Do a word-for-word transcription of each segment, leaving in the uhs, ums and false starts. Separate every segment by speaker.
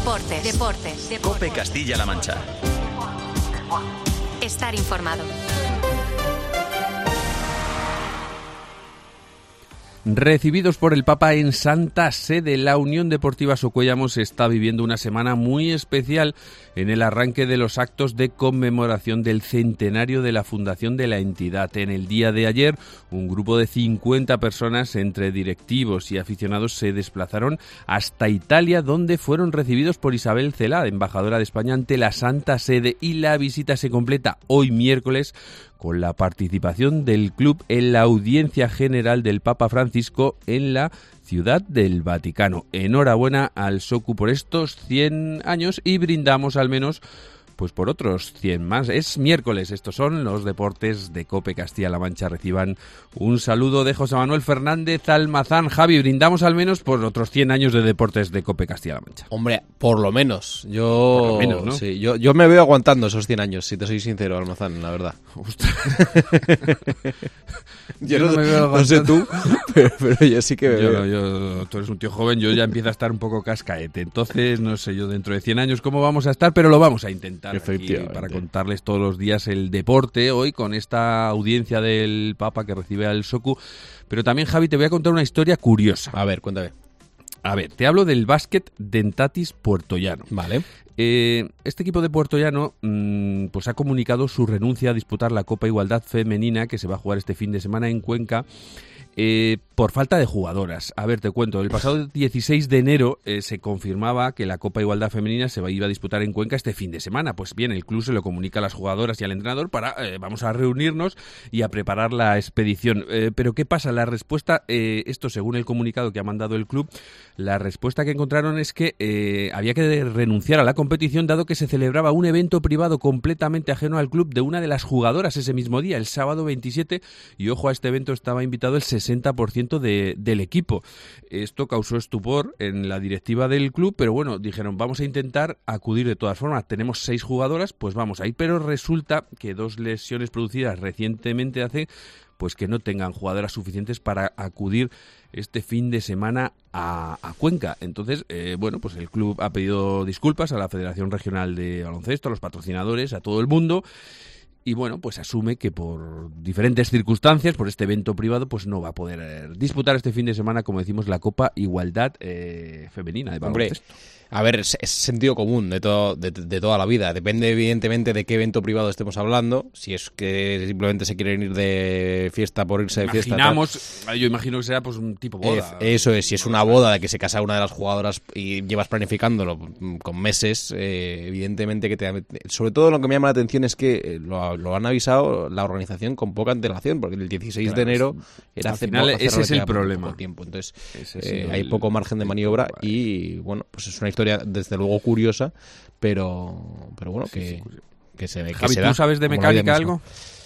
Speaker 1: Deportes, deportes, deportes.
Speaker 2: COPE Castilla-La Mancha.
Speaker 1: Estar informado.
Speaker 3: Recibidos por el Papa en Santa Sede, la Unión Deportiva Socuellamos está viviendo una semana muy especial en el arranque de los actos de conmemoración del centenario de la fundación de la entidad. En el día de ayer, un grupo de cincuenta personas, entre directivos y aficionados, se desplazaron hasta Italia, donde fueron recibidos por Isabel Celá, embajadora de España ante la Santa Sede, y la visita se completa hoy miércoles con la participación del club en la audiencia general del Papa Francisco en la Ciudad del Vaticano. Enhorabuena al Socu por estos cien años y brindamos al menos pues por otros cien más. Es miércoles, estos son los deportes de COPE Castilla-La Mancha. Reciban un saludo de José Manuel Fernández Almazán. Javi, brindamos al menos por otros cien años de deportes de COPE Castilla-La Mancha.
Speaker 4: Hombre, por lo menos. Yo,
Speaker 3: por lo menos, ¿no?
Speaker 4: Sí, yo, yo me veo aguantando esos cien años, si te soy sincero, Almazán, la verdad. yo, yo no, no, me veo no sé tú, pero, pero yo sí que me
Speaker 3: yo,
Speaker 4: veo.
Speaker 3: Yo, tú eres un tío joven, yo ya empiezo a estar un poco cascaete. Entonces, no sé yo dentro de cien años cómo vamos a estar, pero lo vamos a intentar. Aquí para contarles todos los días el deporte, hoy con esta audiencia del Papa que recibe al Socu. Pero también, Javi, te voy a contar una historia curiosa.
Speaker 4: A ver, cuéntame.
Speaker 3: A ver, te hablo del básquet Dentatis Puertollano.
Speaker 4: Vale.
Speaker 3: Eh, este equipo de Puertollano mmm, pues ha comunicado su renuncia a disputar la Copa Igualdad Femenina que se va a jugar este fin de semana en Cuenca. Eh, por falta de jugadoras. A ver, te cuento, el pasado dieciséis de enero eh, se confirmaba que la Copa Igualdad Femenina se iba a disputar en Cuenca este fin de semana. Pues bien, el club se lo comunica a las jugadoras y al entrenador para, eh, vamos a reunirnos y a preparar la expedición. Eh, pero ¿qué pasa? La respuesta, eh, esto según el comunicado que ha mandado el club, la respuesta que encontraron es que eh, había que renunciar a la competición dado que se celebraba un evento privado completamente ajeno al club de una de las jugadoras ese mismo día, el sábado veintisiete, y ojo, a este evento estaba invitado el sesenta por ciento de, del equipo. Esto causó estupor en la directiva del club, pero bueno, dijeron, vamos a intentar acudir de todas formas. Tenemos seis jugadoras, pues vamos a ir, pero resulta que dos lesiones producidas recientemente hace pues que no tengan jugadoras suficientes para acudir este fin de semana a, a Cuenca. Entonces, eh, bueno, pues el club ha pedido disculpas a la Federación Regional de Baloncesto, a los patrocinadores, a todo el mundo. Y bueno, pues asume que por diferentes circunstancias, por este evento privado, pues no va a poder eh, disputar este fin de semana, como decimos, la Copa Igualdad eh, Femenina de baloncesto.
Speaker 4: Hombre, a ver, es, es sentido común de, todo, de, de toda la vida. Depende evidentemente de qué evento privado estemos hablando. Si es que simplemente se quieren ir de fiesta por irse de fiesta.
Speaker 3: Imaginamos, yo imagino que sea pues un tipo boda.
Speaker 4: Eh, eso es, si es una boda de que se casa una de las jugadoras y llevas planificándolo con meses, eh, evidentemente que te... Sobre todo lo que me llama la atención es que lo, lo han avisado la organización con poca antelación, porque el dieciséis claro, de enero era hace
Speaker 3: final,
Speaker 4: poco,
Speaker 3: ese es el problema.
Speaker 4: Poco tiempo. Entonces
Speaker 3: ese
Speaker 4: eh,
Speaker 3: el,
Speaker 4: hay poco margen de maniobra y bueno, pues es una historia desde luego curiosa, pero pero bueno,
Speaker 3: sí,
Speaker 4: que,
Speaker 3: sí,
Speaker 4: que se ve que
Speaker 3: Javi,
Speaker 4: se
Speaker 3: ¿tú
Speaker 4: da,
Speaker 3: sabes de mecánica algo?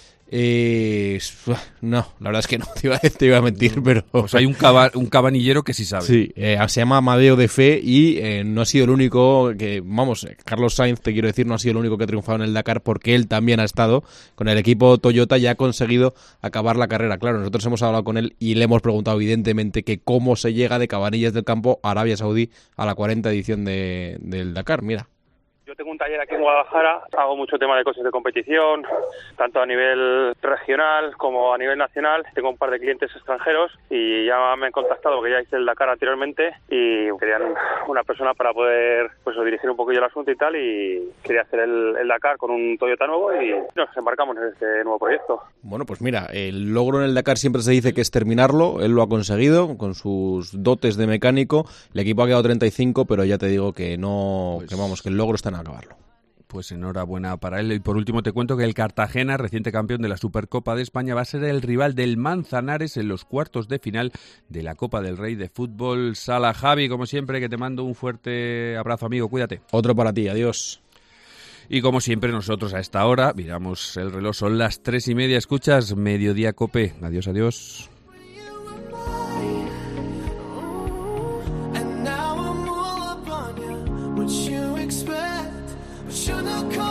Speaker 4: Eh, no, la verdad es que no te iba, te iba a mentir, pero...
Speaker 3: Pues hay un, caba, un cabanillero que sí sabe.
Speaker 4: Sí, eh, se llama Amadeo de Fe y eh, no ha sido el único que, vamos, Carlos Sainz, te quiero decir, no ha sido el único que ha triunfado en el Dakar porque él también ha estado con el equipo Toyota y ha conseguido acabar la carrera. Claro, nosotros hemos hablado con él y le hemos preguntado evidentemente que cómo se llega de Cabanillas del Campo a Arabia Saudí a la cuarta edición de, del Dakar, mira.
Speaker 5: Yo tengo un taller aquí en Guadalajara, hago mucho tema de coches de competición, tanto a nivel regional como a nivel nacional. Tengo un par de clientes extranjeros y ya me han contactado porque ya hice el Dakar anteriormente y querían una persona para poder pues dirigir un poquillo el asunto y tal, y quería hacer el, el Dakar con un Toyota nuevo y nos embarcamos en este nuevo proyecto.
Speaker 4: Bueno, pues mira, el logro en el Dakar siempre se dice que es terminarlo, él lo ha conseguido con sus dotes de mecánico, el equipo ha quedado treinta y cinco, pero ya te digo que no, pues... que vamos, que el logro está en acabarlo.
Speaker 3: Pues enhorabuena para él. Y por último te cuento que el Cartagena, reciente campeón de la Supercopa de España, va a ser el rival del Manzanares en los cuartos de final de la Copa del Rey de Fútbol Sala. Javi, como siempre, que te mando un fuerte abrazo, amigo, cuídate.
Speaker 4: Otro para ti, adiós.
Speaker 3: Y como siempre nosotros a esta hora, miramos el reloj, son las tres y media, escuchas Mediodía Cope. Adiós, adiós. Should